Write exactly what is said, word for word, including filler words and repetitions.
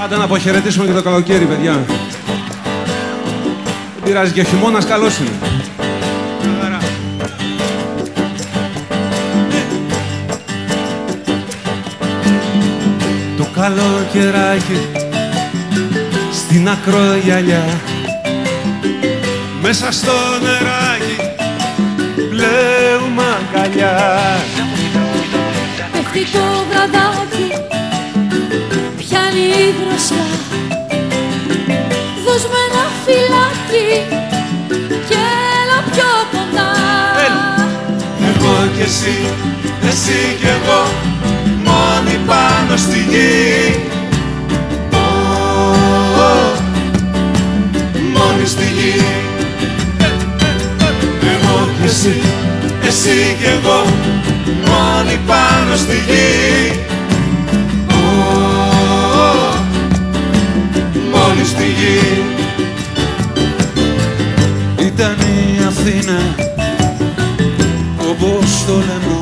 Άντε να αποχαιρετήσουμε και το καλοκαίρι, παιδιά. Δεν πειράζει, και ο χειμώνας καλός είναι. Το καλοκαιράκι στην ακρογιαλιά, μέσα στο νεράκι πλέουμε αγκαλιά. Πέφτει το βραδάκι, πιάνει η δροσιά. Δώσ' με ένα φυλάκι και έλα πιο κοντά. Έλα. Εγώ κι εσύ, εσύ κι εγώ, μόνοι πάνω στη γη. Oh, oh, μόνοι στη γη. Εγώ κι εσύ, εσύ κι εγώ, μόνοι πάνω στη γη. Oh, μόνοι στη γη. Ήταν η Αθήνα, όπως το λένε